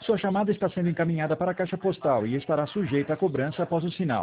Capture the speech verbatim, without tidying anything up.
Sua chamada está sendo encaminhada para a caixa postal e estará sujeita a cobrança após o sinal.